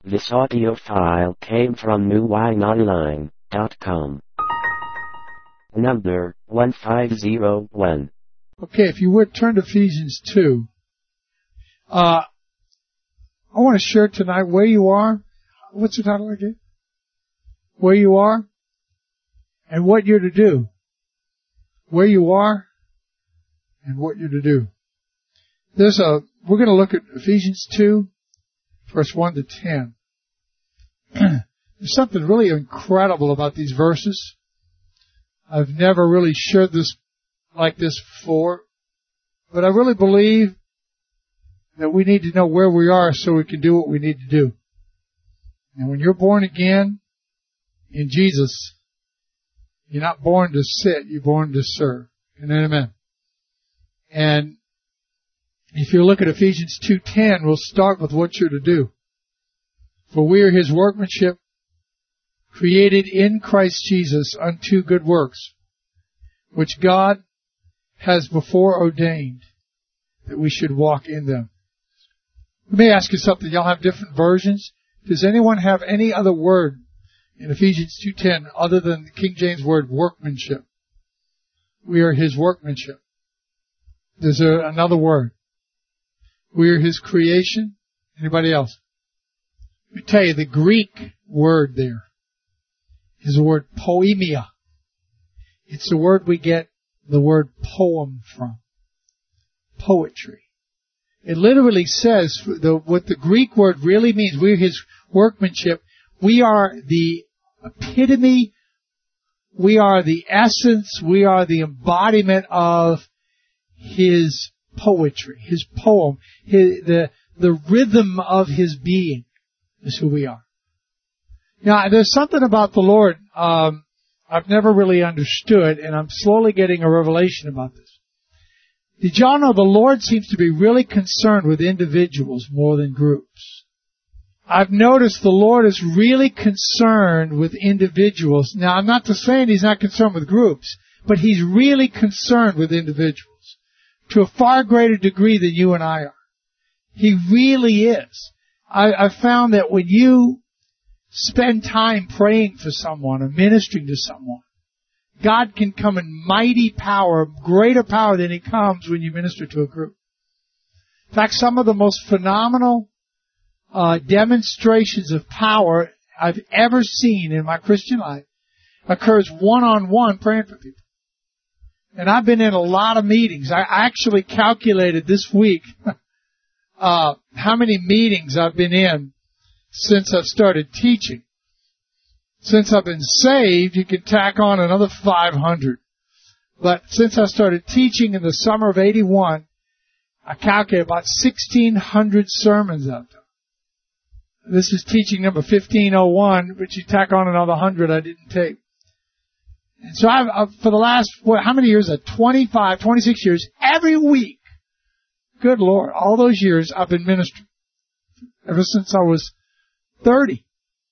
This audio file came from newwineonline.com. Number 1501. Okay, if you would turn to Ephesians 2. I want to share tonight where you are. What's the title again? Where you are and what you're to do. Where you are and what you're to do. We're going to look at Ephesians 2, verse 1 to 10. There's something really incredible about these verses. I've never really shared this like this before, but I really believe that we need to know where we are so we can do what we need to do. And when you're born again in Jesus, you're not born to sit, you're born to serve. Amen. And if you look at Ephesians 2:10, we'll start with what you're to do. For we are His workmanship, created in Christ Jesus unto good works, which God has before ordained that we should walk in them. Let me ask you something. Y'all have different versions. Does anyone have any other word in Ephesians 2:10 other than the King James word workmanship? We are His workmanship. There's another word. We are His creation. Anybody else? Let me tell you, the Greek word there is the word poemia. It's the word we get the word poem from. Poetry. It literally says, what the Greek word really means, we're His workmanship. We are the epitome, we are the essence, we are the embodiment of His poetry, His poem, the rhythm of His being is who we are. Now, there's something about the Lord I've never really understood, and I'm slowly getting a revelation about this. Did y'all know the Lord seems to be really concerned with individuals more than groups? I've noticed the Lord is really concerned with individuals. Now, I'm not saying He's not concerned with groups, but He's really concerned with individuals to a far greater degree than you and I are. He really is. I've found that when you spend time praying for someone or ministering to someone, God can come in mighty power, greater power than He comes when you minister to a group. In fact, some of the most phenomenal demonstrations of power I've ever seen in my Christian life occurs one-on-one praying for people. And I've been in a lot of meetings. I actually calculated this week how many meetings I've been in since I've started teaching. Since I've been saved, you can tack on another 500. But since I started teaching in the summer of 81, I calculate about 1,600 sermons I've done. This is teaching number 1501, but you tack on another 100 I didn't take. And so I've for the last, how many years? 25, 26 years, every week. Good Lord, all those years I've been ministering. Ever since I was 30,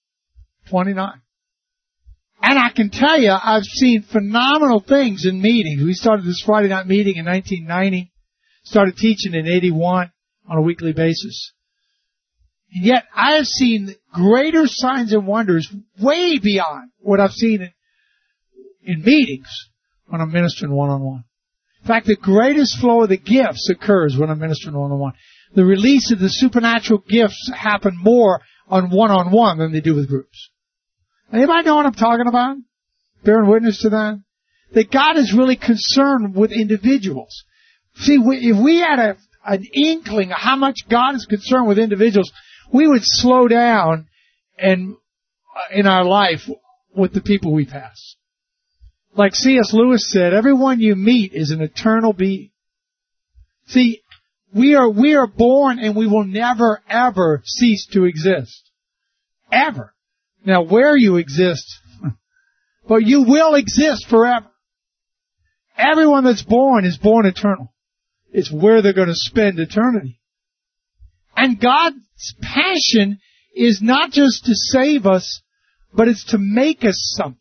29. And I can tell you, I've seen phenomenal things in meetings. We started this Friday night meeting in 1990, started teaching in 81 on a weekly basis. And yet I have seen greater signs and wonders way beyond what I've seen in meetings when I'm ministering one-on-one. In fact, the greatest flow of the gifts occurs when I'm ministering one-on-one. The release of the supernatural gifts happen more on one-on-one than they do with groups. Anybody know what I'm talking about? Bearing witness to that? That God is really concerned with individuals. See, if we had an inkling of how much God is concerned with individuals, we would slow down in our life with the people we pass. Like C.S. Lewis said, everyone you meet is an eternal being. See, we are born and we will never, ever cease to exist. Ever. Now, where you exist, but you will exist forever. Everyone that's born is born eternal. It's where they're going to spend eternity. And God's passion is not just to save us, but it's to make us something.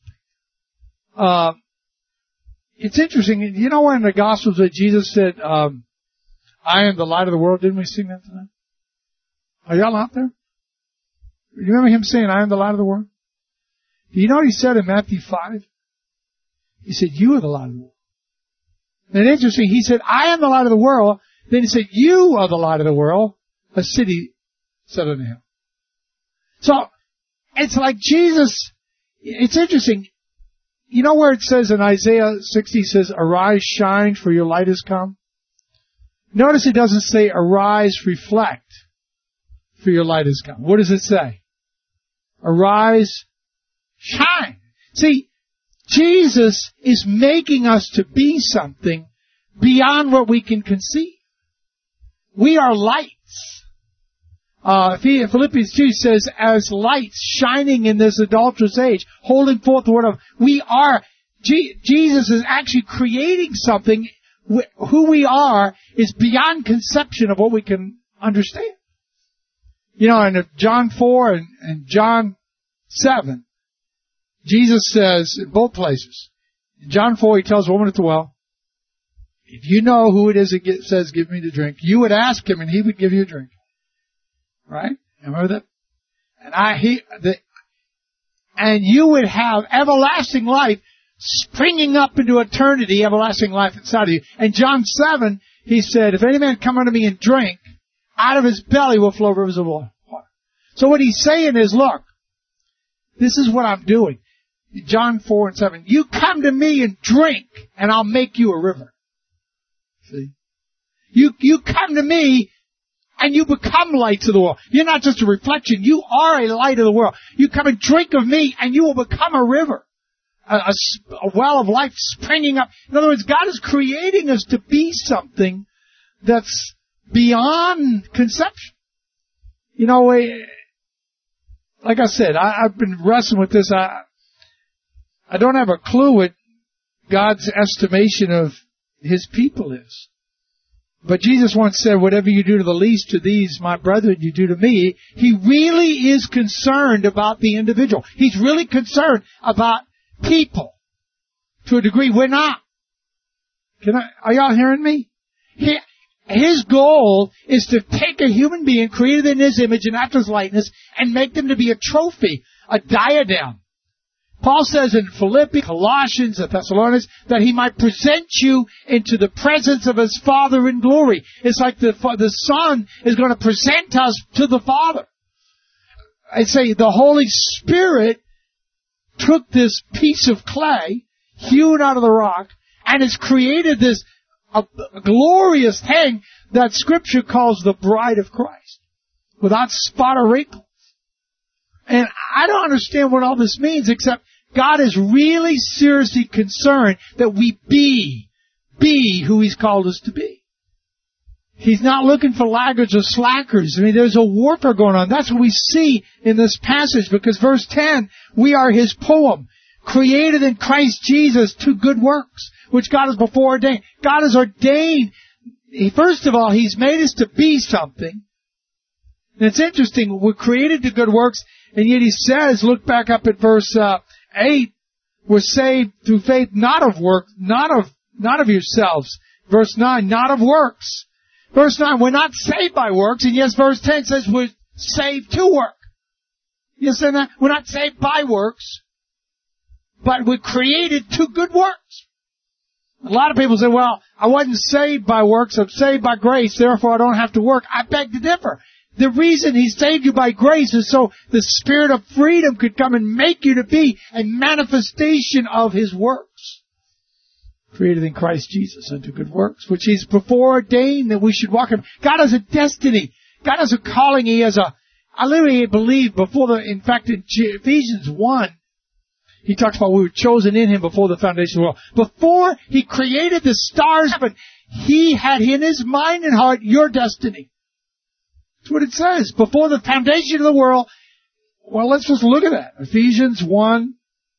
It's interesting. You know, in the Gospels that Jesus said, I am the light of the world. Didn't we sing that tonight? Are y'all out there? You remember him saying, I am the light of the world? You know what he said in Matthew 5? He said, you are the light of the world. And interesting, he said, I am the light of the world. Then he said, you are the light of the world, a city set on a hill. So, it's like Jesus, it's interesting. You know where it says in Isaiah 60, says, arise, shine, for your light has come? Notice it doesn't say, arise, reflect, for your light has come. What does it say? Arise, shine. See, Jesus is making us to be something beyond what we can conceive. We are lights. Philippians 2 says, as lights shining in this adulterous age, holding forth the word of, we are, Jesus is actually creating something. Who we are is beyond conception of what we can understand. You know, in John 4 and John 7, Jesus says in both places. In John 4, he tells the woman at the well, if you know who it is that says, give me to drink, you would ask him and he would give you a drink. Right? Remember that? And you would have everlasting life springing up into eternity, everlasting life inside of you. And John 7, he said, if any man come unto me and drink, out of his belly will flow rivers of water. So what he's saying is, look, this is what I'm doing. John 4 and 7. You come to me and drink, and I'll make you a river. See? You come to me, and you become lights of the world. You're not just a reflection. You are a light of the world. You come and drink of me, and you will become a river. A well of life springing up. In other words, God is creating us to be something that's beyond conception. You know, like I said, I've been wrestling with this. I don't have a clue what God's estimation of His people is. But Jesus once said, whatever you do to the least of these, my brethren, you do to me. He really is concerned about the individual. He's really concerned about people. To a degree, we're not. Are y'all hearing me? His goal is to take a human being created in His image and after His likeness and make them to be a trophy, a diadem. Paul says in Philippians, Colossians, and Thessalonians, that He might present you into the presence of His Father in glory. It's like the Son is going to present us to the Father. I say the Holy Spirit took this piece of clay, hewn out of the rock, and has created this a glorious thing that Scripture calls the bride of Christ, without spot or wrinkle. And I don't understand what all this means, except God is really seriously concerned that we be who He's called us to be. He's not looking for laggards or slackers. I mean, there's a warfare going on. That's what we see in this passage, because verse 10, we are His poem, created in Christ Jesus to good works, which God has before ordained. God has ordained, first of all, He's made us to be something. And it's interesting, we're created to good works, and yet He says, look back up at verse 8, we're saved through faith, not of work, not of yourselves. Verse 9, not of works. Verse 9, we're not saved by works, and yes, verse 10 says we're saved to work. You understand that? We're not saved by works, but we're created to good works. A lot of people say, well, I wasn't saved by works, I'm saved by grace, therefore I don't have to work. I beg to differ. The reason He saved you by grace is so the Spirit of freedom could come and make you to be a manifestation of His works. Created in Christ Jesus unto good works, which He's before ordained that we should walk in. God has a destiny. God has a calling. He has I literally believe in fact in Ephesians 1, He talks about we were chosen in Him before the foundation of the world. Before He created the stars, but He had in His mind and heart your destiny. That's what it says. Before the foundation of the world. Well, let's just look at that. Ephesians 1,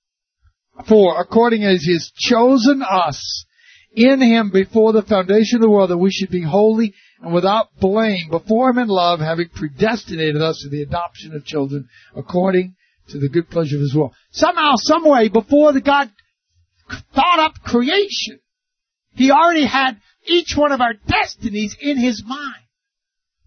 4, according as He has chosen us in Him before the foundation of the world, that we should be holy and without blame before Him in love, having predestinated us to the adoption of children according to the good pleasure of His will. Somehow, some way, before God thought up creation, He already had each one of our destinies in His mind.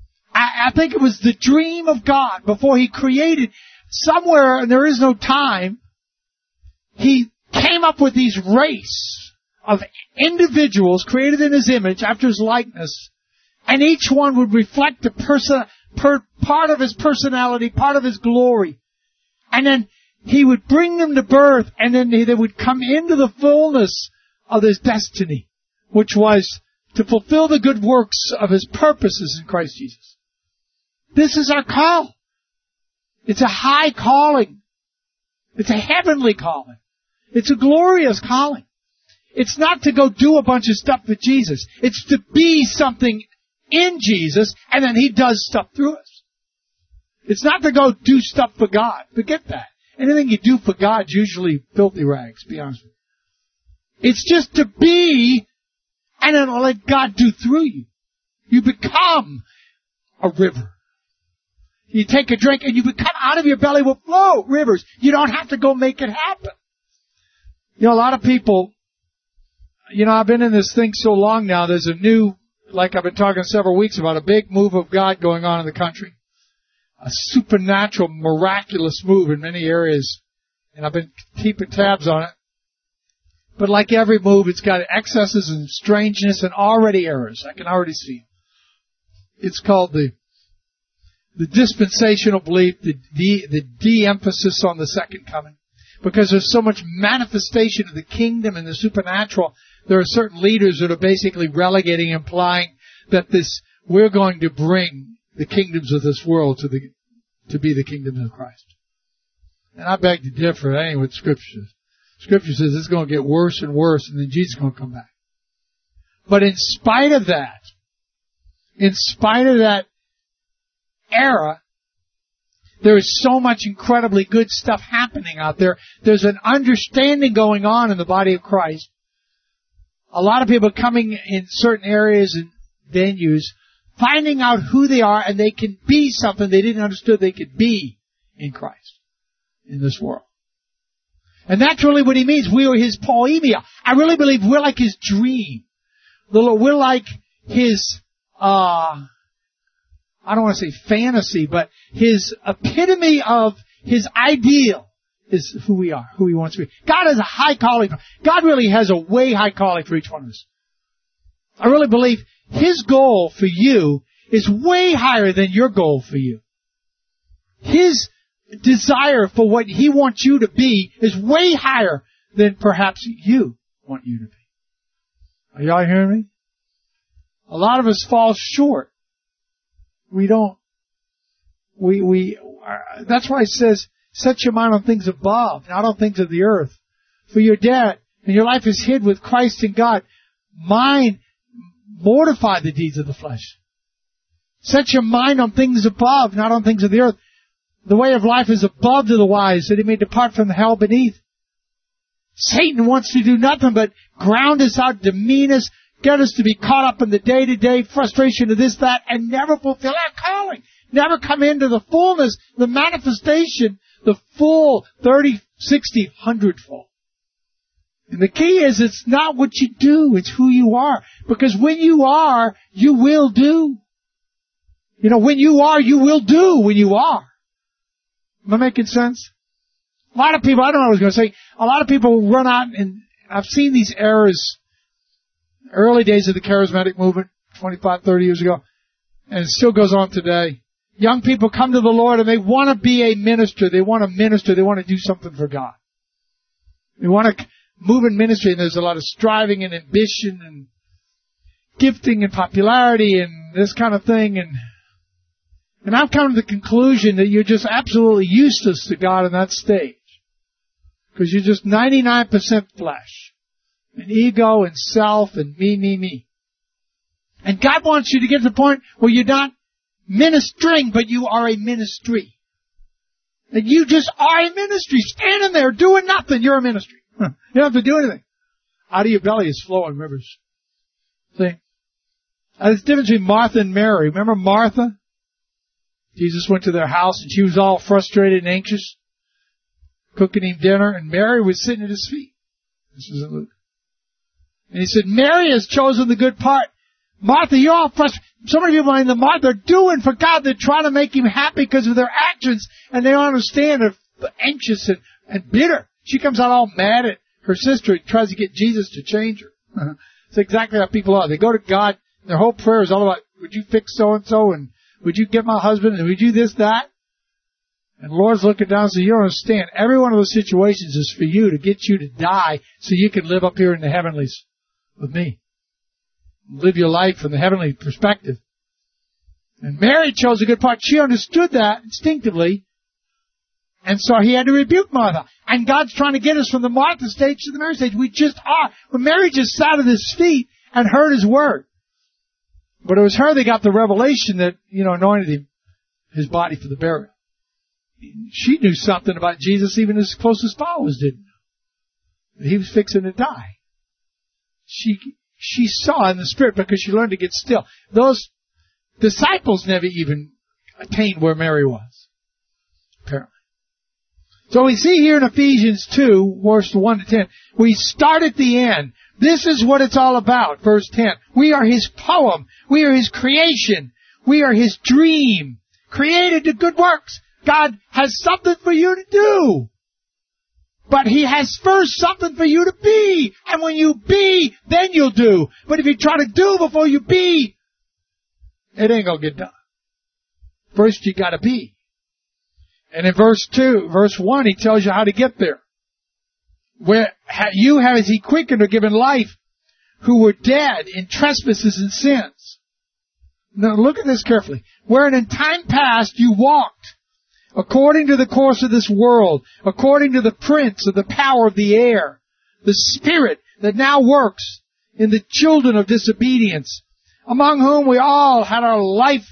I think it was the dream of God before He created somewhere, and there is no time, He came up with these race of individuals created in His image after His likeness, and each one would reflect a part of His personality, part of His glory. And then He would bring them to birth, and then they would come into the fullness of His destiny, which was to fulfill the good works of His purposes in Christ Jesus. This is our call. It's a high calling. It's a heavenly calling. It's a glorious calling. It's not to go do a bunch of stuff for Jesus. It's to be something in Jesus, and then He does stuff through us. It's not to go do stuff for God. Forget that. Anything you do for God is usually filthy rags, to be honest with you. It's just to be, and then let God do through you. You become a river. You take a drink and you become, out of your belly will flow rivers. You don't have to go make it happen. You know, a lot of people, you know, I've been in this thing so long now, there's a new, like I've been talking several weeks about, a big move of God going on in the country. A supernatural, miraculous move in many areas. And I've been keeping tabs on it. But like every move, it's got excesses and strangeness and already errors. I can already see it. It's called the dispensational belief, the de-emphasis on the second coming. Because there's so much manifestation of the kingdom and the supernatural, there are certain leaders that are basically relegating, implying that we're going to bring the kingdoms of this world to be the kingdom of Christ. And I beg to differ. That ain't what Scripture says. Scripture says it's going to get worse and worse, and then Jesus is going to come back. But in spite of that era, there is so much incredibly good stuff happening out there. There's an understanding going on in the body of Christ. A lot of people coming in certain areas and venues, finding out who they are, and they can be something they didn't understand they could be in Christ, in this world. And that's really what He means. We are His poemia. I really believe we're like His dream. We're like His, I don't want to say fantasy, but His epitome of His ideal is who we are, who He wants to be. God has a high calling. God really has a way high calling for each one of us. I really believe His goal for you is way higher than your goal for you. His desire for what He wants you to be is way higher than perhaps you want you to be. Are y'all hearing me? A lot of us fall short. We don't. That's why it says, set your mind on things above, not on things of the earth. For you're dead, and your life is hid with Christ in God. Mind, mortify the deeds of the flesh. Set your mind on things above, not on things of the earth. The way of life is above to the wise, that he may depart from the hell beneath. Satan wants to do nothing but ground us out, demean us, get us to be caught up in the day-to-day frustration of this, that, and never fulfill our calling. Never come into the fullness, the manifestation, the full 30, 60, 100-fold. And the key is, it's not what you do, it's who you are. Because when you are, you will do. You know, when you are, you will do when you are. Am I making sense? A lot of people, I don't know what I was going to say, a lot of people run out, and I've seen these errors, early days of the charismatic movement, 25, 30 years ago, and it still goes on today. Young people come to the Lord and they want to be a minister. They want to minister. They want to do something for God. They want to move in ministry, and there's a lot of striving and ambition and gifting and popularity and this kind of thing. And I've come to the conclusion that you're just absolutely useless to God in that stage. Because you're just 99% flesh. And ego and self and me. And God wants you to get to the point where you're not ministering, but you are a ministry. And you just are a ministry. Standing there doing nothing, you're a ministry. You don't have to do anything. Out of your belly is flowing rivers. See? There's the difference between Martha and Mary. Remember Martha? Jesus went to their house and she was all frustrated and anxious, cooking him dinner, and Mary was sitting at his feet. This is in Luke. And he said, Mary has chosen the good part. Martha, you're all frustrated. So many people in the mark, they're doing for God. They're trying to make Him happy because of their actions, and they don't understand. They're anxious and bitter. She comes out all mad at her sister and tries to get Jesus to change her. It's exactly how people are. They go to God, and their whole prayer is all about, would you fix so-and-so, and would you get my husband, and would you this, that? And the Lord's looking down and says, you don't understand. Every one of those situations is for you, to get you to die so you can live up here in the heavenlies with me. Live your life from the heavenly perspective. And Mary chose a good part. She understood that instinctively. And so He had to rebuke Martha. And God's trying to get us from the Martha stage to the Mary stage. We just are. When Mary just sat at His feet and heard His word. But it was her that got the revelation that, anointed Him, His body for the burial. She knew something about Jesus even His closest followers didn't know. That He was fixing to die. She saw in the Spirit because she learned to get still. Those disciples never even attained where Mary was, apparently. So we see here in Ephesians 2, verse 1 to 10, we start at the end. This is what it's all about, verse 10. We are His poem. We are His creation. We are His dream, created to good works. God has something for you to do. But He has first something for you to be. And when you be, then you'll do. But if you try to do before you be, it ain't gonna get done. First you gotta be. And in verse 1, He tells you how to get there. Where you have as He quickened or given life, who were dead in trespasses and sins. Now look at this carefully. Wherein in time past you walked, according to the course of this world, according to the prince of the power of the air, the spirit that now works in the children of disobedience, among whom we all had our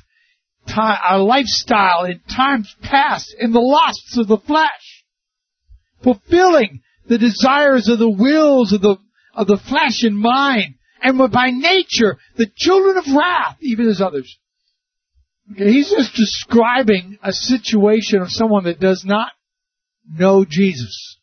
lifestyle in times past in the lusts of the flesh, fulfilling the desires of the wills of the flesh and mind, and were by nature the children of wrath, even as others. Okay, he's just describing a situation of someone that does not know Jesus.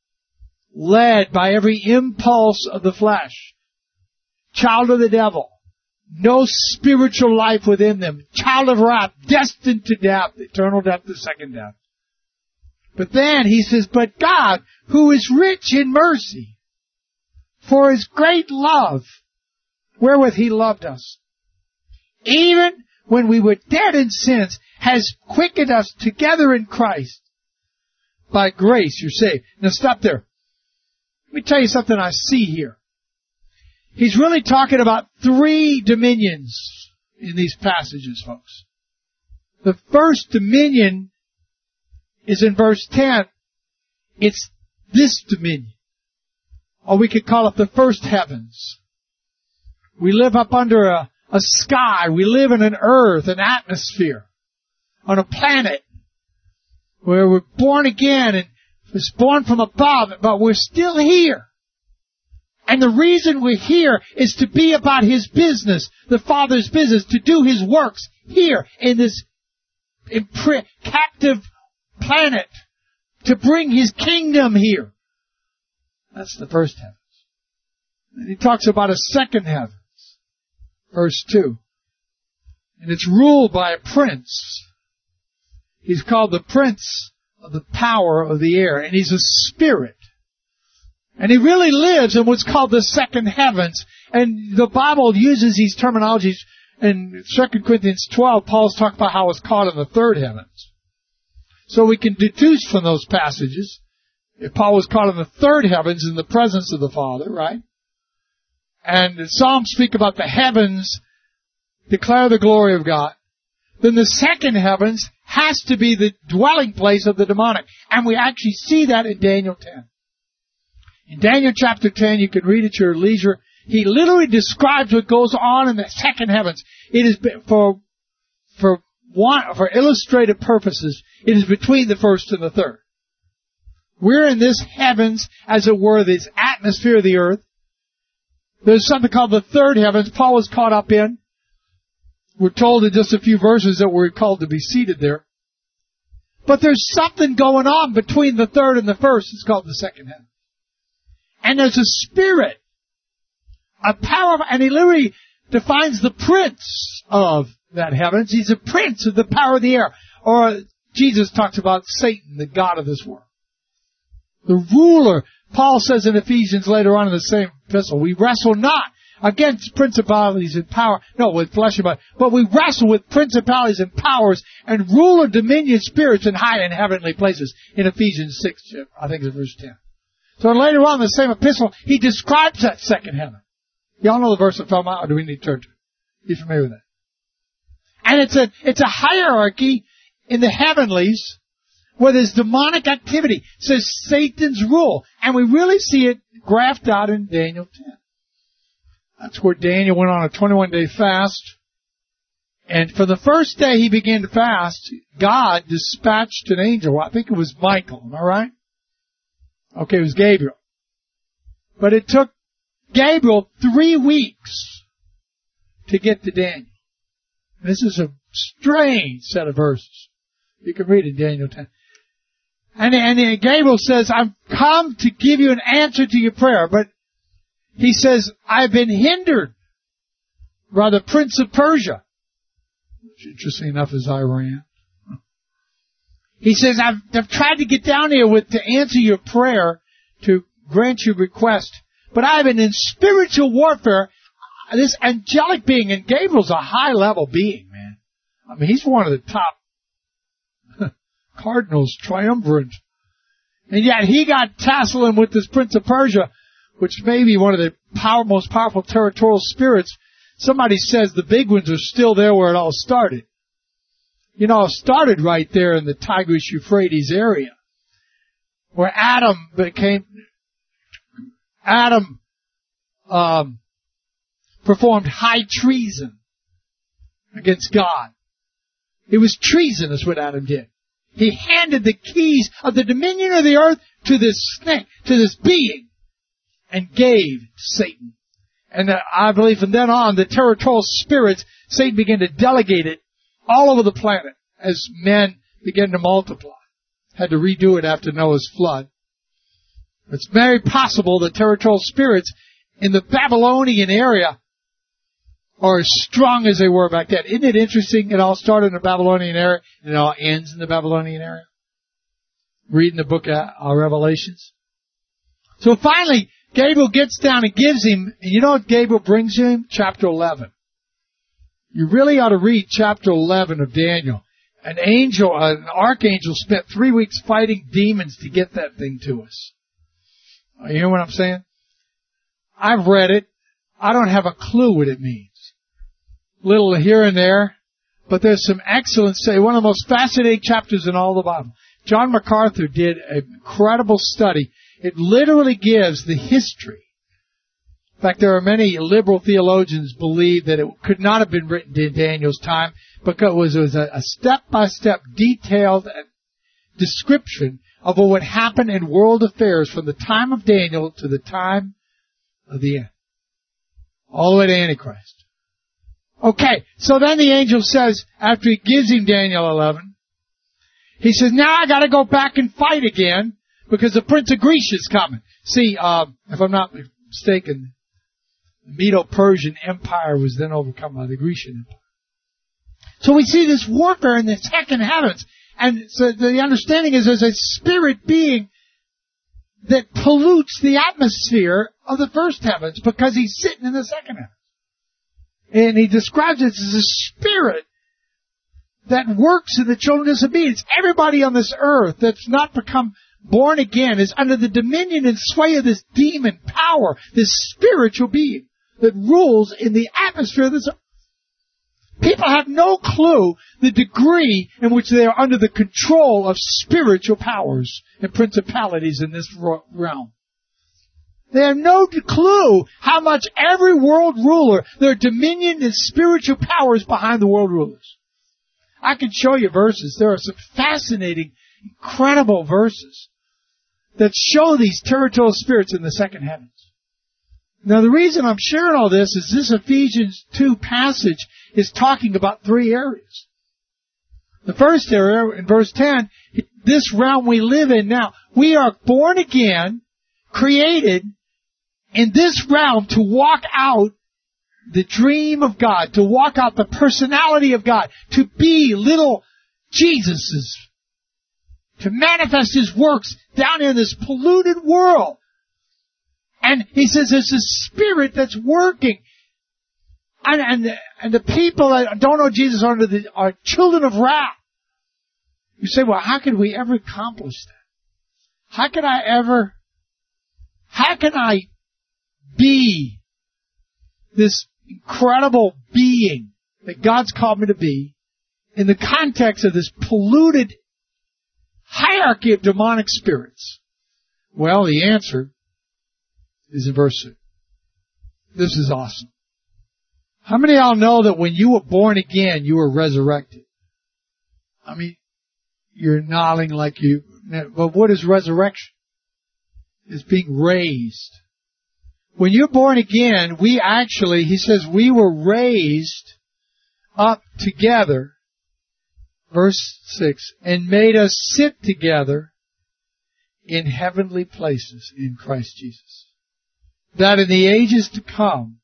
Led by every impulse of the flesh. Child of the devil. No spiritual life within them. Child of wrath. Destined to death. Eternal death, the second death. But then he says, but God, who is rich in mercy, for His great love, wherewith He loved us, even when we were dead in sins, has quickened us together in Christ. By grace you're saved. Now stop there. Let me tell you something I see here. He's really talking about 3 dominions in these passages, folks. The first dominion is in verse 10. It's this dominion. Or we could call it the first heavens. We live up under a sky. We live in an earth, an atmosphere, on a planet where we're born again and was born from above, but we're still here. And the reason we're here is to be about His business, the Father's business, to do His works here in this captive planet, to bring His kingdom here. That's the first heavens. And He talks about a second heaven. Verse 2. And it's ruled by a prince. He's called the prince of the power of the air. And he's a spirit. And he really lives in what's called the second heavens. And the Bible uses these terminologies. In 2 Corinthians 12, Paul's talking about how it's called in the third heavens. So we can deduce from those passages, if Paul was caught in the third heavens in the presence of the Father, right? And the Psalms speak about the heavens declare the glory of God. Then the second heavens has to be the dwelling place of the demonic. And we actually see that in Daniel 10. In Daniel chapter 10, you can read at your leisure, he literally describes what goes on in the second heavens. It is for illustrative purposes, it is between the first and the third. We're in this heavens, as it were, this atmosphere of the earth. There's something called the third heavens Paul was caught up in. We're told in just a few verses that we're called to be seated there. But there's something going on between the third and the first. It's called the second heaven. And there's a spirit, a power, and he literally defines the prince of that heavens. He's a prince of the power of the air. Or Jesus talks about Satan, the god of this world. The ruler. Paul says in Ephesians later on in the same epistle, we wrestle not against principalities and power, no, with flesh and blood, but we wrestle with principalities and powers and ruler dominion spirits in high and heavenly places. In Ephesians 6, I think it's verse 10. So later on in the same epistle, he describes that second heaven. Y'all know the verse I'm talking about, or do we need to turn to it? You familiar with that? And it's a hierarchy in the heavenlies where there's demonic activity. It says Satan's rule. And we really see it graphed out in Daniel 10. That's where Daniel went on a 21-day fast. And for the first day he began to fast, God dispatched an angel. I think it was Michael. Am I right? Okay, it was Gabriel. But it took Gabriel 3 weeks to get to Daniel. This is a strange set of verses. You can read it in Daniel 10. And Gabriel says, I've come to give you an answer to your prayer. But he says, I've been hindered by the prince of Persia, which interesting enough is Iran. He says, I've tried to get down here to answer your prayer, to grant your request. But I've been in spiritual warfare. This angelic being, and Gabriel's a high-level being, man. I mean, he's one of the top cardinals, triumvirate. And yet he got tasseling with this prince of Persia, which may be one of the most powerful territorial spirits. Somebody says the big ones are still there where it all started. You know, it started right there in the Tigris-Euphrates area, where Adam performed high treason against God. It was treasonous what Adam did. He handed the keys of the dominion of the earth to this snake, to this being, and gave to Satan. And I believe from then on, the territorial spirits, Satan began to delegate it all over the planet as men began to multiply. Had to redo it after Noah's flood. It's very possible the territorial spirits in the Babylonian area are as strong as they were back then. Isn't it interesting? It all started in the Babylonian area and it all ends in the Babylonian area. Reading the book of Revelations. So finally, Gabriel gets down and gives him, and you know what Gabriel brings him? Chapter 11. You really ought to read chapter 11 of Daniel. An archangel spent 3 weeks fighting demons to get that thing to us. You hear what I'm saying? I've read it. I don't have a clue what it means. Little here and there, but there's some excellent one of the most fascinating chapters in all the Bible. John MacArthur did an incredible study. It literally gives the history. In fact, there are many liberal theologians believe that it could not have been written in Daniel's time because it was a step-by-step detailed description of what would happen in world affairs from the time of Daniel to the time of the end. All the way to Antichrist. Okay, so then the angel says, after he gives him Daniel 11, he says, now I gotta go back and fight again because the Prince of Greece is coming. See, if I'm not mistaken, the Medo-Persian Empire was then overcome by the Grecian Empire. So we see this warfare in the second heavens. And so the understanding is there's a spirit being that pollutes the atmosphere of the first heavens because he's sitting in the second heavens. And he describes it as a spirit that works in the children of disobedience. Everybody on this earth that's not become born again is under the dominion and sway of this demon power, this spiritual being that rules in the atmosphere of this earth. People have no clue the degree in which they are under the control of spiritual powers and principalities in this realm. They have no clue how much every world ruler, their dominion and spiritual powers behind the world rulers. I can show you verses. There are some fascinating, incredible verses that show these territorial spirits in the second heavens. Now the reason I'm sharing all this is this Ephesians 2 passage is talking about 3 areas. The first area, in verse 10, this realm we live in now, we are born again, created in this realm to walk out the dream of God, to walk out the personality of God, to be little Jesuses, to manifest His works down in this polluted world. And He says there's a Spirit that's working. And the people that don't know Jesus are children of wrath. You say, well, how can we ever accomplish that? How can I be this incredible being that God's called me to be in the context of this polluted hierarchy of demonic spirits? Well, the answer is in verse 6. This is awesome. How many of y'all know that when you were born again, you were resurrected? I mean, you're nodding like you... But what is resurrection? It's being raised. When you're born again, he says, we were raised up together, verse 6, and made us sit together in heavenly places in Christ Jesus, that in the ages to come,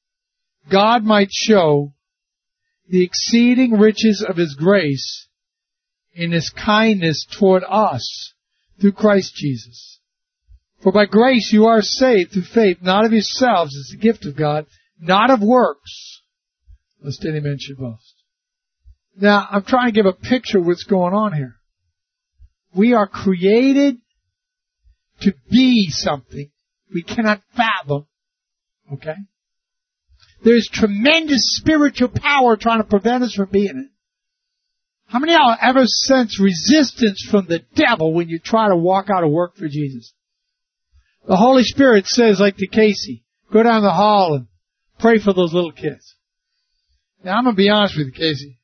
God might show the exceeding riches of His grace in His kindness toward us through Christ Jesus. For by grace you are saved through faith, not of yourselves, it's a gift of God, not of works, lest any man should boast. Now, I'm trying to give a picture of what's going on here. We are created to be something we cannot fathom, okay? There's tremendous spiritual power trying to prevent us from being it. How many of y'all ever sense resistance from the devil when you try to walk out of work for Jesus? The Holy Spirit says, like to Casey, go down the hall and pray for those little kids. Now, I'm going to be honest with you, Casey.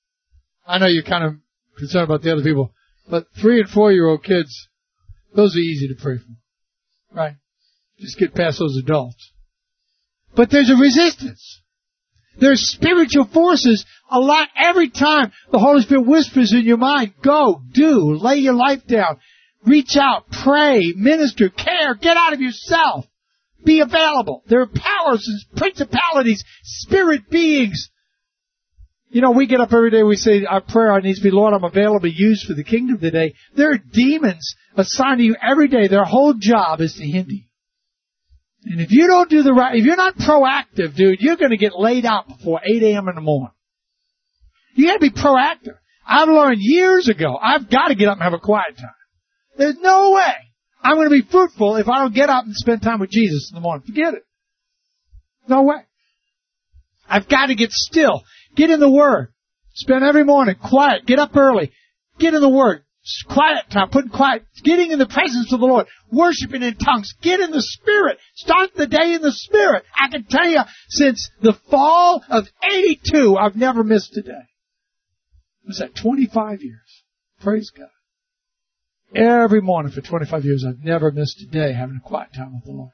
I know you're kind of concerned about the other people, but 3- and 4-year-old kids, those are easy to pray for. Right? Just get past those adults. But there's a resistance. There's spiritual forces a lot every time the Holy Spirit whispers in your mind, go, do, lay your life down, reach out, pray, minister, care, get out of yourself, be available. There are powers and principalities, spirit beings. You know, we get up every day, we say our prayer needs to be, Lord, I'm available to use for the kingdom today. There are demons assigned to you every day. Their whole job is to hinder you. And if you don't do if you're not proactive, dude, you're going to get laid out before 8 a.m. in the morning. You got to be proactive. I've learned years ago, I've got to get up and have a quiet time. There's no way I'm going to be fruitful if I don't get up and spend time with Jesus in the morning. Forget it. No way. I've got to get still. Get in the Word. Spend every morning quiet. Get up early. Get in the Word. Quiet time. Putting quiet. Getting in the presence of the Lord. Worshiping in tongues. Get in the Spirit. Start the day in the Spirit. I can tell you, since the fall of 82, I've never missed a day. Was that 25 years? Praise God. Every morning for 25 years, I've never missed a day having a quiet time with the Lord.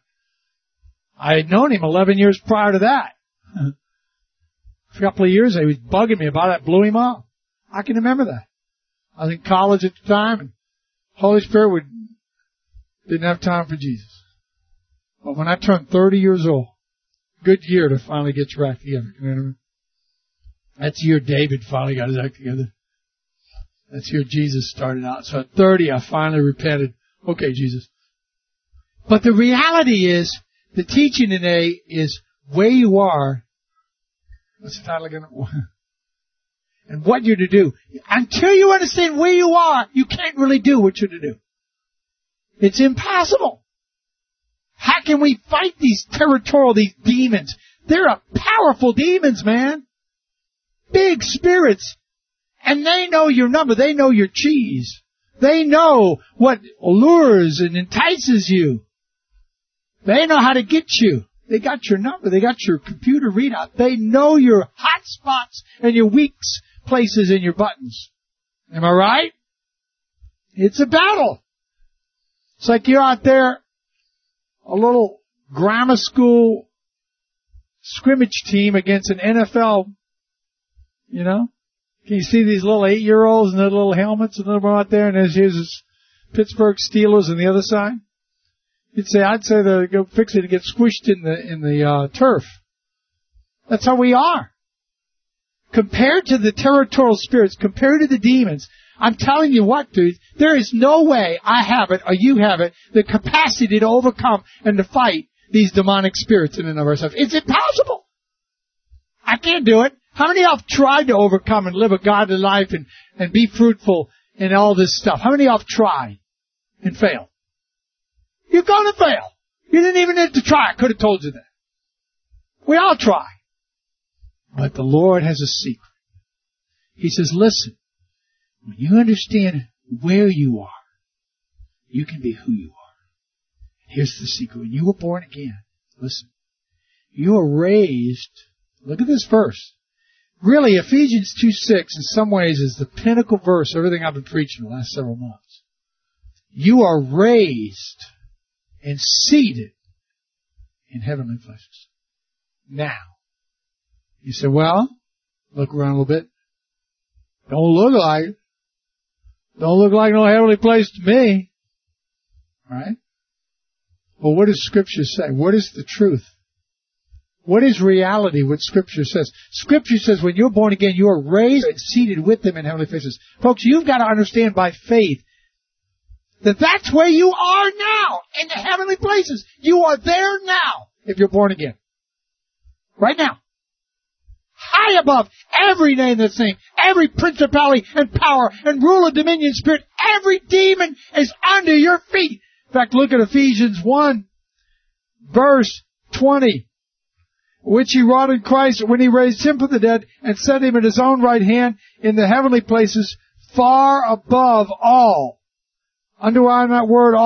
I had known Him 11 years prior to that. For a couple of years, he was bugging me about it. Blew him off. I can remember that. I was in college at the time, and Holy Spirit didn't have time for Jesus. But when I turned 30 years old, good year to finally get your act together. You know what I mean? That's the year David finally got his act together. That's the year Jesus started out. So at 30, I finally repented. Okay, Jesus. But the reality is, the teaching today is where you are. What's the title again? And what you're to do. Until you understand where you are, you can't really do what you're to do. It's impossible. How can we fight these these demons? They're powerful demons, man. Big spirits. And they know your number. They know your cheese. They know what allures and entices you. They know how to get you. They got your number. They got your computer readout. They know your hot spots and your weak places in your buttons. Am I right? It's a battle. It's like you're out there, a little grammar school scrimmage team against an NFL, you know? Can you see these little 8-year-olds and their little helmets and they're out there and here's his Pittsburgh Steelers on the other side? I'd say they go fix it and get squished in the turf. That's how we are. Compared to the territorial spirits, compared to the demons, I'm telling you what, dude, there is no way I have it or you have it, the capacity to overcome and to fight these demonic spirits in and of ourselves. It's impossible. I can't do it. How many of you have tried to overcome and live a godly life and be fruitful and all this stuff? How many of you have tried and failed? You're going to fail. You didn't even need to try. I could have told you that. We all try. But the Lord has a secret. He says, listen, when you understand where you are, you can be who you are. Here's the secret. When you were born again, listen, you were raised, look at this verse. Really, Ephesians 2:6 in some ways is the pinnacle verse of everything I've been preaching the last several months. You are raised and seated in heavenly places. Now, you say, well, look around a little bit. Don't look like it. Don't look like no heavenly place to me. Right? Well, what does Scripture say? What is the truth? What is reality, what Scripture says? Scripture says when you're born again, you are raised and seated with them in heavenly places. Folks, you've got to understand by faith that that's where you are now, in the heavenly places. You are there now, if you're born again. Right now. High above every name that's named, every principality and power and rule of dominion spirit, every demon is under your feet. In fact, look at Ephesians 1, verse 20. Which he wrought in Christ when he raised him from the dead and set him at his own right hand in the heavenly places, far above all. Underline that word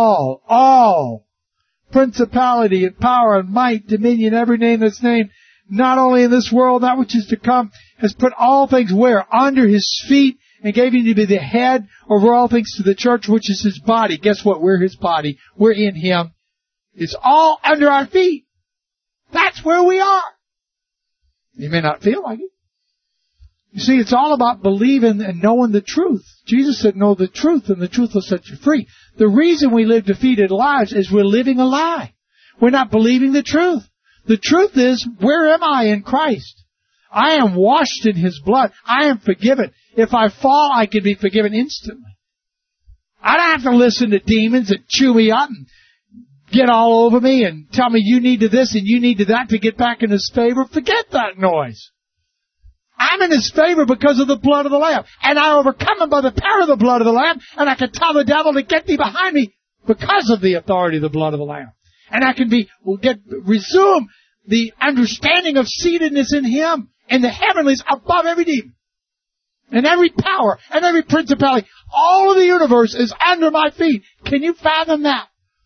all principality and power and might, dominion, every name that's named, not only in this world, that which is to come, has put all things where? Under his feet, and gave him to be the head over all things to the church, which is his body. Guess what? We're his body. We're in him. It's all under our feet. That's where we are. You may not feel like it. You see, it's all about believing and knowing the truth. Jesus said, know the truth, and the truth will set you free. The reason we live defeated lives is we're living a lie. We're not believing the truth. The truth is, where am I in Christ? I am washed in his blood. I am forgiven. If I fall, I can be forgiven instantly. I don't have to listen to demons that chew me up and get all over me and tell me you need to this and you need to that to get back in his favor. Forget that noise. I'm in his favor because of the blood of the Lamb. And I overcome him by the power of the blood of the Lamb. And I can tell the devil to get thee behind me because of the authority of the blood of the Lamb. And I can resume the understanding of seatedness in him in the heavenlies above every demon. And every power and every principality. All of the universe is under my feet. Can you fathom that?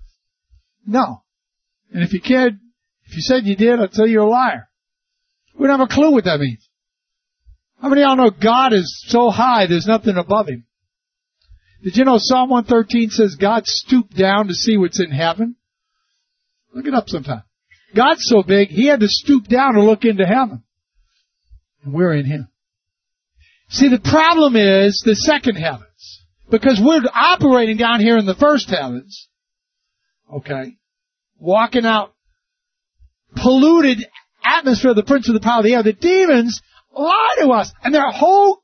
No. And if you said you did, I'd say you're a liar. We don't have a clue what that means. How many of y'all know God is so high there's nothing above him? Did you know Psalm 113 says God stooped down to see what's in heaven? Look it up sometime. God's so big, he had to stoop down to look into heaven. And we're in him. See, the problem is the second heavens. Because we're operating down here in the first heavens. Okay. Walking out polluted atmosphere of the prince of the power of the air. The demons lie to us. And their whole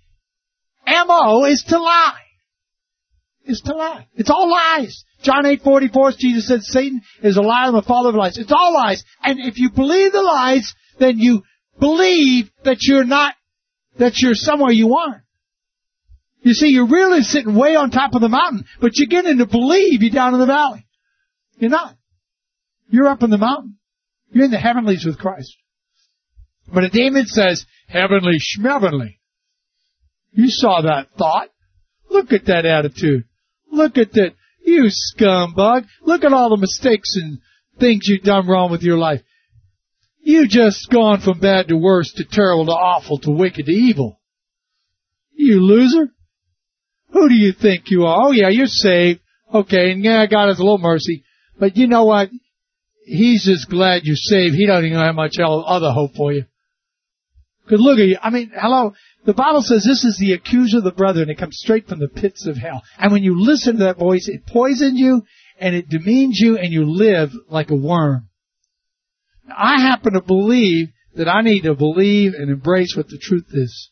MO is to lie. Is to lie. It's all lies. John 8:44, Jesus said Satan is a liar and the father of lies. It's all lies. And if you believe the lies, then you believe that you're somewhere you aren't. You see, you're really sitting way on top of the mountain, but you're getting to believe you're down in the valley. You're not. You're up in the mountain. You're in the heavenlies with Christ. But a demon says, heavenly schmeavenly. You saw that thought. Look at that attitude. Look at that. You scumbag. Look at all the mistakes and things you've done wrong with your life. You just gone from bad to worse to terrible to awful to wicked to evil. You loser. Who do you think you are? Oh yeah, you're saved. Okay, and yeah, God has a little mercy. But you know what? He's just glad you're saved. He doesn't even have much other hope for you. Because look at you. I mean, hello. The Bible says this is the accuser of the brethren. It comes straight from the pits of hell. And when you listen to that voice, it poisons you and it demeans you and you live like a worm. Now, I happen to believe that I need to believe and embrace what the truth is.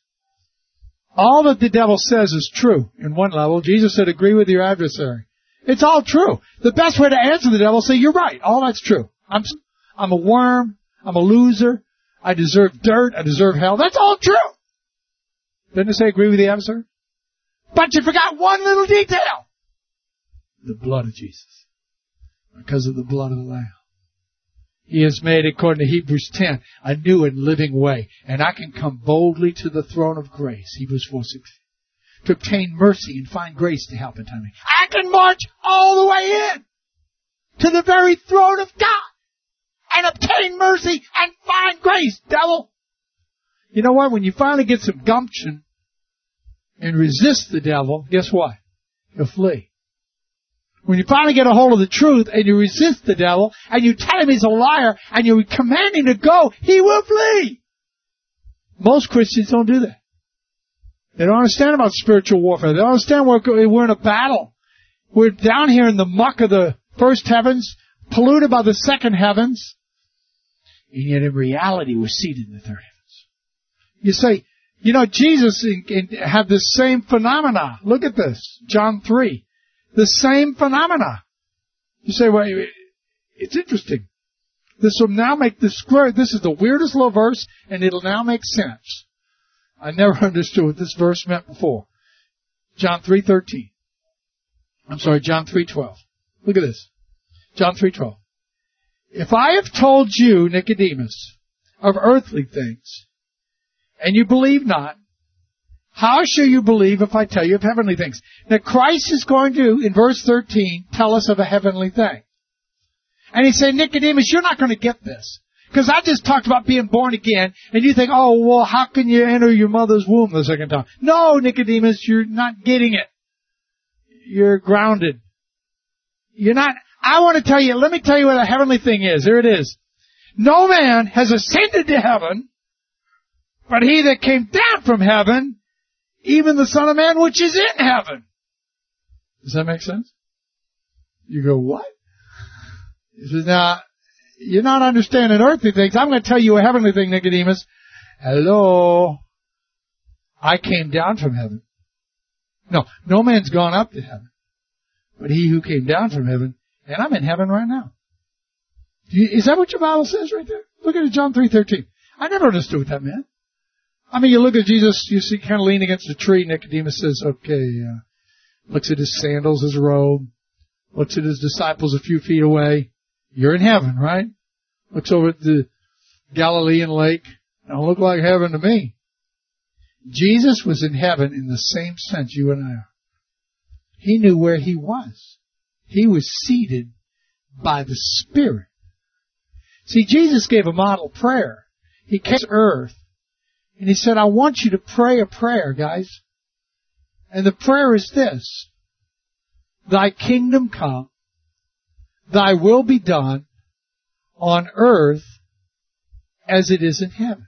All that the devil says is true in one level. Jesus said, agree with your adversary. It's all true. The best way to answer the devil is say, you're right. All that's true. I'm a worm. I'm a loser. I deserve dirt. I deserve hell. That's all true. Didn't it say agree with the adversary? But you forgot one little detail. The blood of Jesus. Because of the blood of the Lamb. He has made, according to Hebrews 10, a new and living way. And I can come boldly to the throne of grace, Hebrews 4:16, to obtain mercy and find grace to help in time of need. I can march all the way in to the very throne of God and obtain mercy and find grace, devil. You know what? When you finally get some gumption and resist the devil, guess what? He'll flee. When you finally get a hold of the truth and you resist the devil and you tell him he's a liar and you command him to go, he will flee. Most Christians don't do that. They don't understand about spiritual warfare. They don't understand we're in a battle. We're down here in the muck of the first heavens, polluted by the second heavens, and yet in reality we're seated in the third heavens. You say, you know, Jesus had this same phenomena. Look at this, John 3. The same phenomena. You say, well, it's interesting. This will now make this is the weirdest little verse, and it'll now make sense. I never understood what this verse meant before. John 3:13. I'm sorry, John 3:12. Look at this. John 3:12. If I have told you, Nicodemus, of earthly things, and you believe not, how shall you believe if I tell you of heavenly things? Now Christ is going to, in verse 13, tell us of a heavenly thing. And he said, Nicodemus, you're not going to get this. Because I just talked about being born again, and you think, oh, well, how can you enter your mother's womb the second time? No, Nicodemus, you're not getting it. You're grounded. You're not, I want to tell you, let me tell you what a heavenly thing is. Here it is. No man has ascended to heaven, but he that came down from heaven, even the Son of Man which is in heaven. Does that make sense? You go, what? He says, now, you're not understanding earthly things. I'm going to tell you a heavenly thing, Nicodemus. Hello. I came down from heaven. No man's gone up to heaven, but he who came down from heaven, and I'm in heaven right now. Is that what your Bible says right there? Look at it, John 3:13. I never understood what that meant. I mean, you look at Jesus, you see kind of lean against a tree. Nicodemus says, okay, looks at his sandals, his robe, looks at his disciples a few feet away. You're in heaven, right? Looks over at the Galilean lake. Don't look like heaven to me. Jesus was in heaven in the same sense you and I are. He knew where he was. He was seated by the Spirit. See, Jesus gave a model prayer. He came to earth. And he said, I want you to pray a prayer, guys. And the prayer is this. Thy kingdom come, thy will be done on earth as it is in heaven.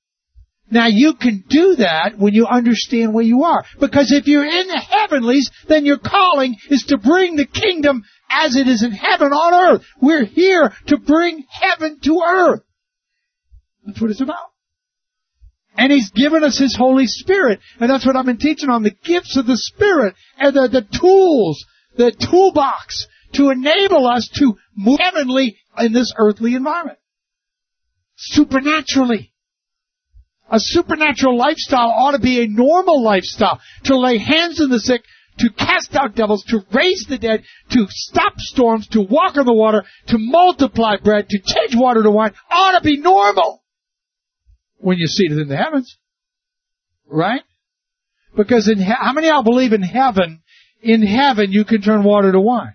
Now you can do that when you understand where you are. Because if you're in the heavenlies, then your calling is to bring the kingdom as it is in heaven on earth. We're here to bring heaven to earth. That's what it's about. And He's given us His Holy Spirit. And that's what I've been teaching on, the gifts of the Spirit and the tools, the toolbox to enable us to move heavenly in this earthly environment. Supernaturally. A supernatural lifestyle ought to be a normal lifestyle. To lay hands on the sick, to cast out devils, to raise the dead, to stop storms, to walk on the water, to multiply bread, to change water to wine, ought to be normal when you're seated in the heavens. Right? Because how many of y'all believe in heaven? In heaven you can turn water to wine.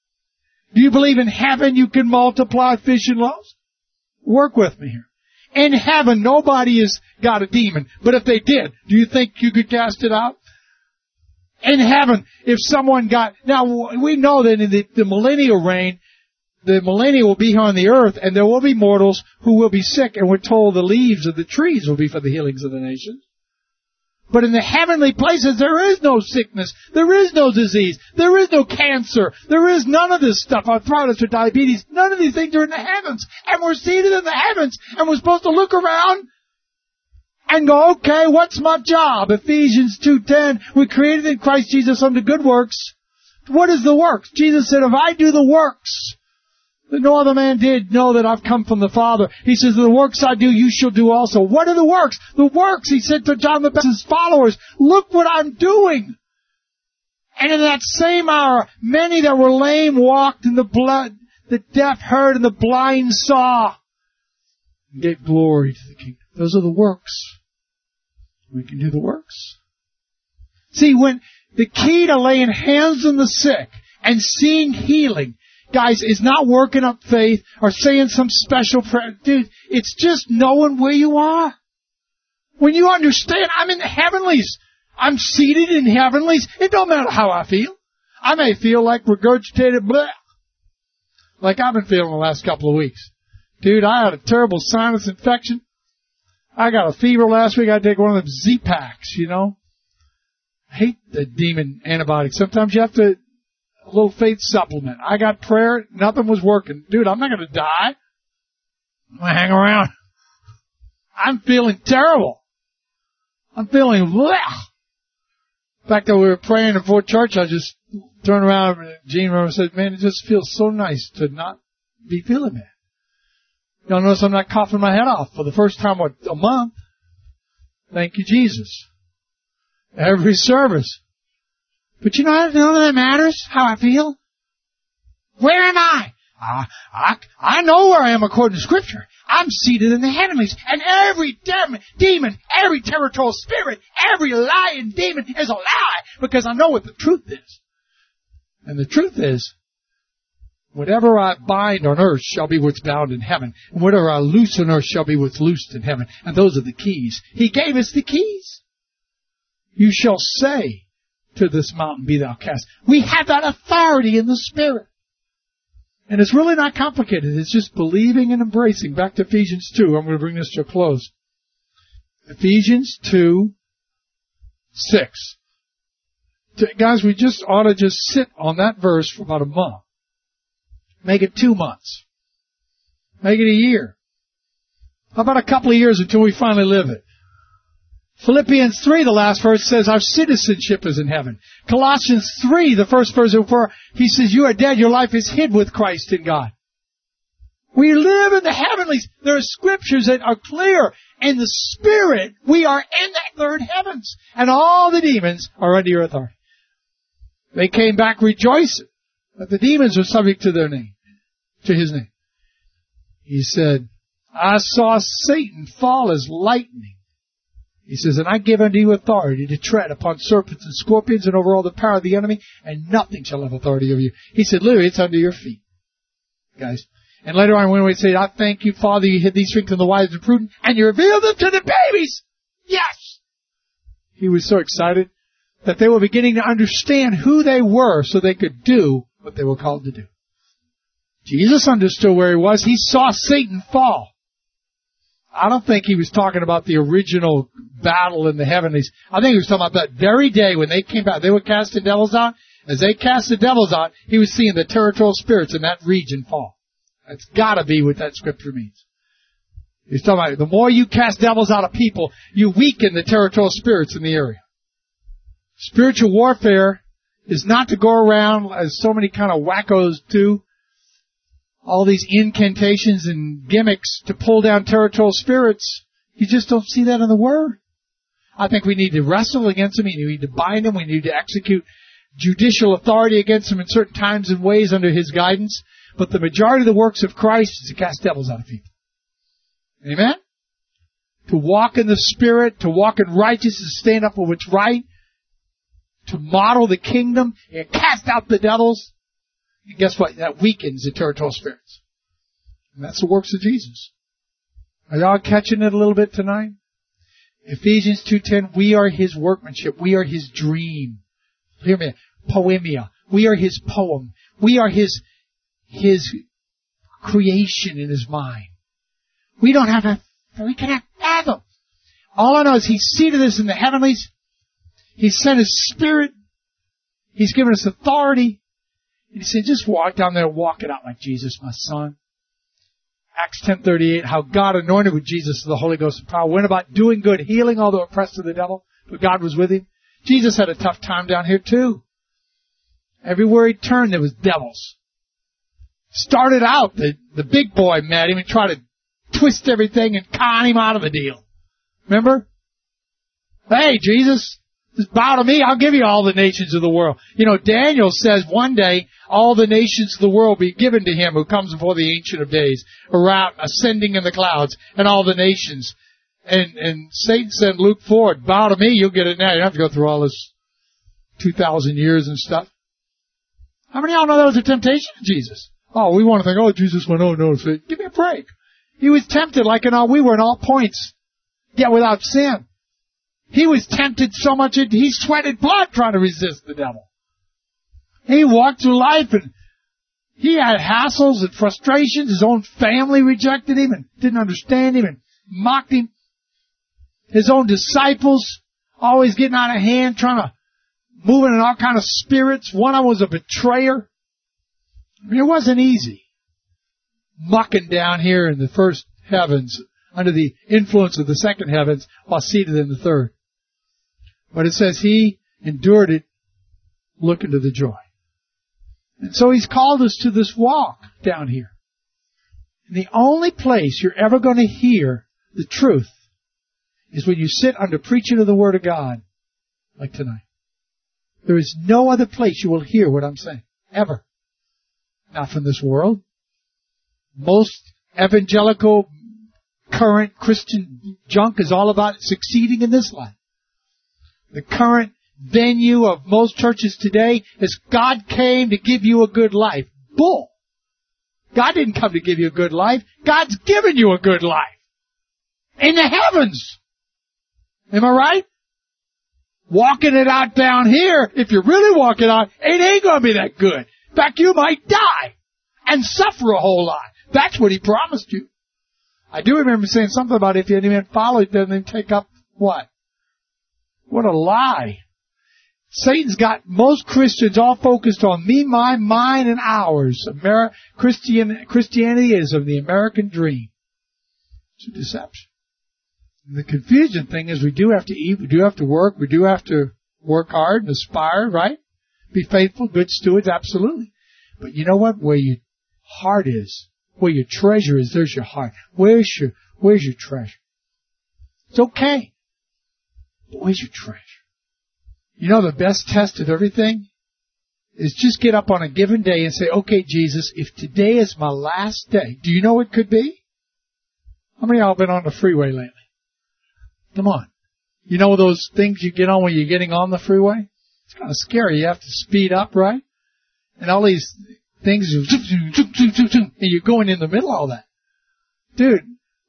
Do you believe in heaven you can multiply fish and loaves? Work with me here. In heaven, nobody has got a demon. But if they did, do you think you could cast it out? In heaven, if someone got... Now, we know that in the millennial reign, the millennium will be here on the earth, and there will be mortals who will be sick, and we're told the leaves of the trees will be for the healings of the nations. But in the heavenly places, there is no sickness. There is no disease. There is no cancer. There is none of this stuff, arthritis or diabetes. None of these things are in the heavens. And we're seated in the heavens. And we're supposed to look around and go, okay, what's my job? Ephesians 2:10, we created in Christ Jesus unto good works. What is the works? Jesus said, if I do the works that no other man did, know that I've come from the Father. He says, the works I do, you shall do also. What are the works? The works, he said to John the Baptist's followers, look what I'm doing. And in that same hour, many that were lame walked, and the deaf heard, and the blind saw, and gave glory to the kingdom. Those are the works. We can do the works. See, when the key to laying hands on the sick and seeing healing, guys, is not working up faith or saying some special prayer. Dude, it's just knowing where you are. When you understand, I'm in the heavenlies. I'm seated in heavenlies. It don't matter how I feel. I may feel like regurgitated bleh, like I've been feeling the last couple of weeks. Dude, I had a terrible sinus infection. I got a fever last week. I had to take one of them Z-Packs, you know. I hate the demon antibiotics. Sometimes you have to a little faith supplement. I got prayer. Nothing was working. Dude, I'm not going to die. I'm going to hang around. I'm feeling terrible. I'm feeling bleh. In fact, that we were praying before church, I just turned around and Gene and said, man, it just feels so nice to not be feeling that. Y'all notice I'm not coughing my head off for the first time, a month. Thank you, Jesus. Every service. But you know how that matters? How I feel? Where am I? I know where I am according to Scripture. I'm seated in the heavenlies. And every demon, every territorial spirit, every lying demon is a lie. Because I know what the truth is. And the truth is, whatever I bind on earth shall be what's bound in heaven. And whatever I loose on earth shall be what's loosed in heaven. And those are the keys. He gave us the keys. You shall say to this mountain, be thou cast. We have that authority in the Spirit. And it's really not complicated. It's just believing and embracing. Back to Ephesians 2. I'm going to bring this to a close. Ephesians 2:6. Guys, we just ought to just sit on that verse for about a month. Make it 2 months. Make it a year. How about a couple of years until we finally live it? Philippians 3, the last verse, says our citizenship is in heaven. Colossians 3, the first verse, he says you are dead, your life is hid with Christ in God. We live in the heavenlies. There are scriptures that are clear. In the Spirit, we are in that third heavens. And all the demons are under your authority. They came back rejoicing that the demons are subject to their name, to his name. He said, I saw Satan fall as lightning. He says, and I give unto you authority to tread upon serpents and scorpions and over all the power of the enemy, and nothing shall have authority over you. He said, literally, it's under your feet. Guys. And later on, when we say, I thank you, Father, you hid these things in the wise and prudent, and you revealed them to the babies. Yes! He was so excited that they were beginning to understand who they were so they could do what they were called to do. Jesus understood where he was. He saw Satan fall. I don't think he was talking about the original battle in the heavenlies. I think he was talking about that very day when they came back. They were casting devils out. As they cast the devils out, he was seeing the territorial spirits in that region fall. That's gotta be what that scripture means. He's talking about the more you cast devils out of people, you weaken the territorial spirits in the area. Spiritual warfare is not to go around, as so many kind of wackos do, all these incantations and gimmicks to pull down territorial spirits. You just don't see that in the Word. I think we need to wrestle against them. We need to bind them. We need to execute judicial authority against them in certain times and ways under his guidance. But the majority of the works of Christ is to cast devils out of people. Amen? To walk in the Spirit, to walk in righteousness, to stand up for what's right, to model the kingdom, and cast out the devils. And guess what? That weakens the territorial spirits. And that's the works of Jesus. Are y'all catching it a little bit tonight? Ephesians 2:10, we are his workmanship. We are his dream. Hear me. Poemia. We are his poem. We are his creation in his mind. We cannot fathom. All I know is he's seated us in the heavenlies. He sent His Spirit. He's given us authority. And He said, just walk down there and walk it out like Jesus, my son. Acts 10:38, how God anointed with Jesus the Holy Ghost and power, went about doing good, healing all the oppressed of the devil, but God was with Him. Jesus had a tough time down here too. Everywhere He turned, there was devils. Started out, the big boy met Him and tried to twist everything and con Him out of the deal. Remember? Hey, Jesus, just bow to me, I'll give you all the nations of the world. You know, Daniel says one day, all the nations of the world be given to Him who comes before the Ancient of Days, around, ascending in the clouds, and all the nations. And Satan said, Luke 4, bow to me, you'll get it now. You don't have to go through all this 2,000 years and stuff. How many of y'all know that was a temptation of Jesus? Oh, we want to think, oh, Jesus went, oh, no, give me a break. He was tempted like we were in all points, yet without sin. He was tempted so much that he sweated blood trying to resist the devil. He walked through life and he had hassles and frustrations. His own family rejected him and didn't understand him and mocked him. His own disciples always getting out of hand, trying to move in all kind of spirits. One of them was a betrayer. I mean, it wasn't easy. Mucking down here in the first heavens under the influence of the second heavens while seated in the third. But it says he endured it looking to the joy. And so He's called us to this walk down here. And the only place you're ever going to hear the truth is when you sit under preaching of the Word of God, like tonight. There is no other place you will hear what I'm saying, ever. Not from this world. Most evangelical, current Christian junk is all about succeeding in this life. The current venue of most churches today is God came to give you a good life. Bull. God didn't come to give you a good life. God's given you a good life. In the heavens. Am I right? Walking it out down here, if you really walk it out, it ain't going to be that good. In fact, you might die and suffer a whole lot. That's what He promised you. I do remember saying something about if you didn't follow it, then take up what? What a lie. Satan's got most Christians all focused on me, my, mine, and ours. Christianity is of the American dream. It's a deception. And the confusion thing is we do have to eat, we do have to work, we do have to work hard and aspire, right? Be faithful, good stewards, absolutely. But you know what? Where your heart is, where your treasure is, there's your heart. Where's your treasure? It's okay. But where's your treasure? You know the best test of everything is just get up on a given day and say, okay, Jesus, if today is my last day, do you know what it could be? How many of y'all been on the freeway lately? Come on. You know those things you get on when you're getting on the freeway? It's kind of scary. You have to speed up, right? And all these things, and you're going in the middle of all that. Dude.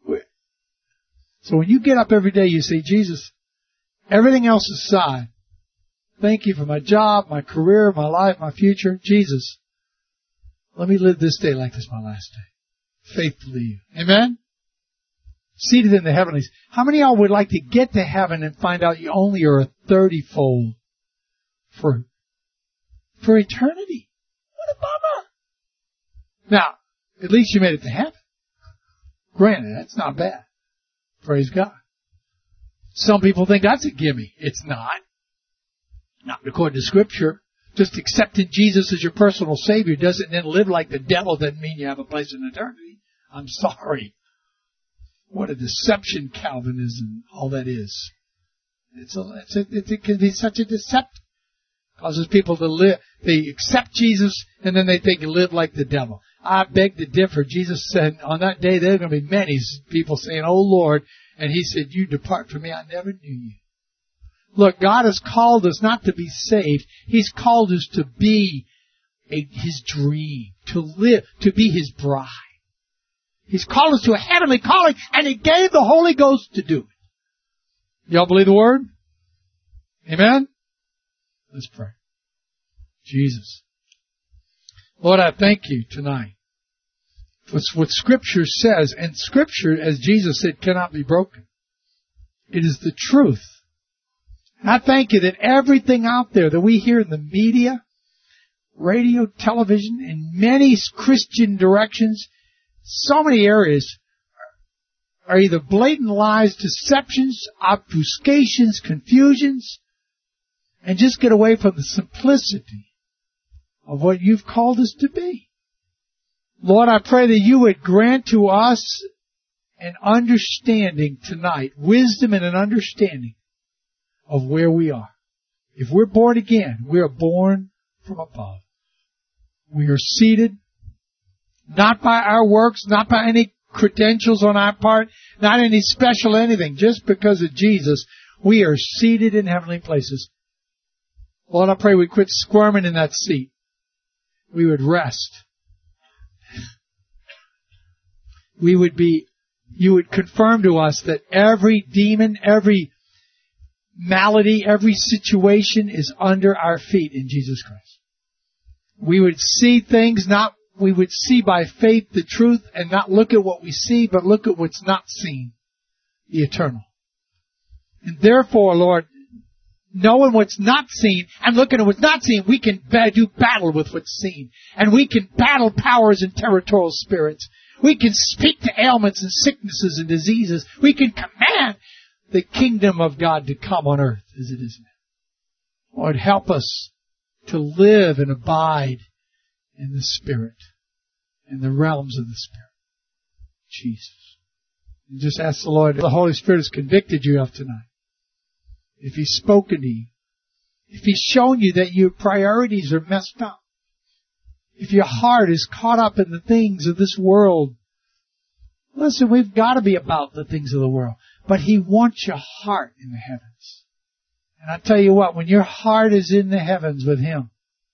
So when you get up every day, you say, Jesus, everything else aside, thank you for my job, my career, my life, my future. Jesus, let me live this day like this is my last day. Faithful to you. Amen? Seated in the heavenlies. How many of y'all would like to get to heaven and find out you only are a 30-fold for eternity? What a bummer. Now, at least you made it to heaven. Granted, that's not bad. Praise God. Some people think that's a gimme. It's not. Not according to Scripture. Just accepting Jesus as your personal Savior doesn't then live like the devil doesn't mean you have a place in eternity. I'm sorry. What a deception Calvinism, all that is. It can be such a deception. Causes people to live, they accept Jesus and then they think live like the devil. I beg to differ. Jesus said on that day there are going to be many people saying, oh Lord, and He said, you depart from me, I never knew you. Look, God has called us not to be saved. He's called us to be His dream, to live, to be His bride. He's called us to a heavenly calling, and He gave the Holy Ghost to do it. Y'all believe the Word? Amen? Let's pray. Jesus. Lord, I thank You tonight. It's what Scripture says, and Scripture, as Jesus said, cannot be broken. It is the truth. And I thank you that everything out there that we hear in the media, radio, television, in many Christian directions, so many areas are either blatant lies, deceptions, obfuscations, confusions, and just get away from the simplicity of what you've called us to be. Lord, I pray that you would grant to us an understanding tonight, wisdom and an understanding of where we are. If we're born again, we are born from above. We are seated not by our works, not by any credentials on our part, not any special anything, just because of Jesus. We are seated in heavenly places. Lord, I pray we quit squirming in that seat. We would rest. You would confirm to us that every demon, every malady, every situation is under our feet in Jesus Christ. We would see things we would see by faith the truth and not look at what we see, but look at what's not seen, the eternal. And therefore, Lord, knowing what's not seen and looking at what's not seen, we can do battle with what's seen. And we can battle powers and territorial spirits. We can speak to ailments and sicknesses and diseases. We can command the kingdom of God to come on earth as it is now. Lord, help us to live and abide in the Spirit, in the realms of the Spirit. Jesus. And just ask the Lord if the Holy Spirit has convicted you of tonight. If He's spoken to you. If He's shown you that your priorities are messed up. If your heart is caught up in the things of this world. Listen, we've got to be about the things of the world. But He wants your heart in the heavens. And I tell you what, when your heart is in the heavens with Him,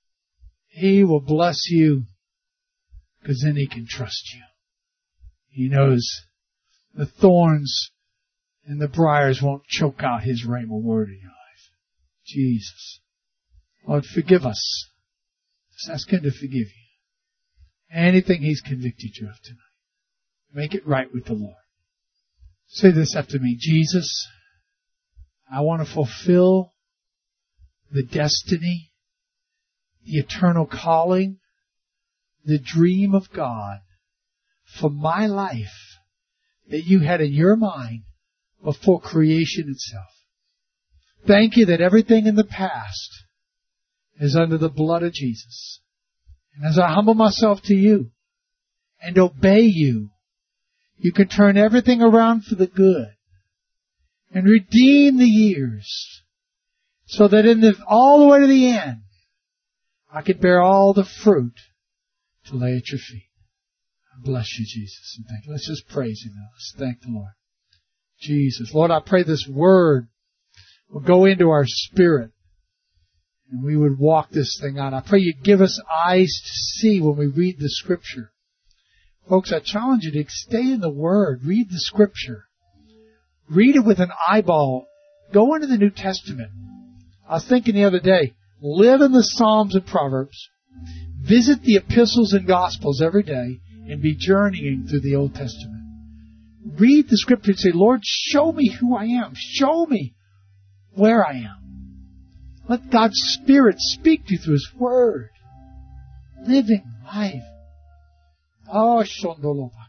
He will bless you, because then He can trust you. He knows the thorns and the briars won't choke out His rhema word in your life. Jesus. Lord, forgive us. Just ask Him to forgive you. Anything He's convicted you of tonight. Make it right with the Lord. Say this after me. Jesus, I want to fulfill the destiny, the eternal calling, the dream of God for my life that you had in your mind before creation itself. Thank you that everything in the past is under the blood of Jesus. And as I humble myself to you and obey you, you can turn everything around for the good and redeem the years so that all the way to the end, I could bear all the fruit to lay at your feet. I bless you, Jesus, and thank you. Let's just praise Him now. Let's thank the Lord. Jesus. Lord, I pray this word will go into our spirit and we would walk this thing out. I pray you'd give us eyes to see when we read the Scripture. Folks, I challenge you to stay in the Word. Read the Scripture. Read it with an eyeball. Go into the New Testament. I was thinking the other day, live in the Psalms and Proverbs. Visit the epistles and Gospels every day and be journeying through the Old Testament. Read the Scripture and say, Lord, show me who I am. Show me where I am. Let God's Spirit speak to you through His Word. Living life. Oh, Shondoloba.